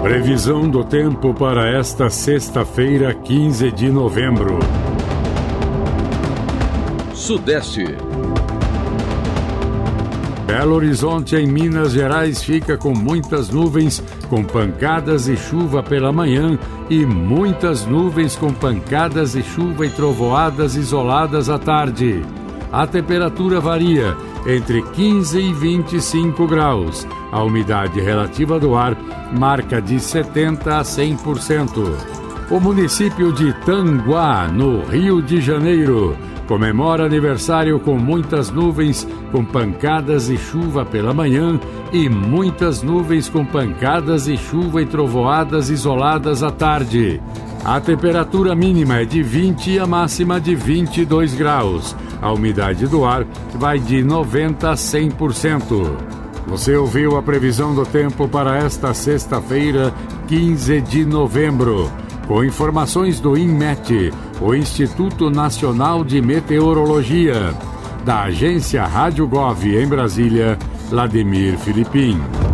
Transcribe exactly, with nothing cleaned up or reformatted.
Previsão do tempo para esta sexta-feira, quinze de novembro. Sudeste. Belo Horizonte, em Minas Gerais, fica com muitas nuvens, com pancadas e chuva pela manhã e muitas nuvens com pancadas e chuva e trovoadas isoladas à tarde. A temperatura varia entre quinze e vinte e cinco graus. A umidade relativa do ar marca de setenta a cem por cento. O município de Tanguá, no Rio de Janeiro, comemora aniversário com muitas nuvens, com pancadas e chuva pela manhã e muitas nuvens com pancadas e chuva e trovoadas isoladas à tarde. A temperatura mínima é de vinte e a máxima de vinte e dois graus. A umidade do ar vai de noventa a cem por cento. Você ouviu a previsão do tempo para esta sexta-feira, quinze de novembro. Com informações do INMET, o Instituto Nacional de Meteorologia. Da agência Rádio Gov em Brasília, Vladimir Filipim.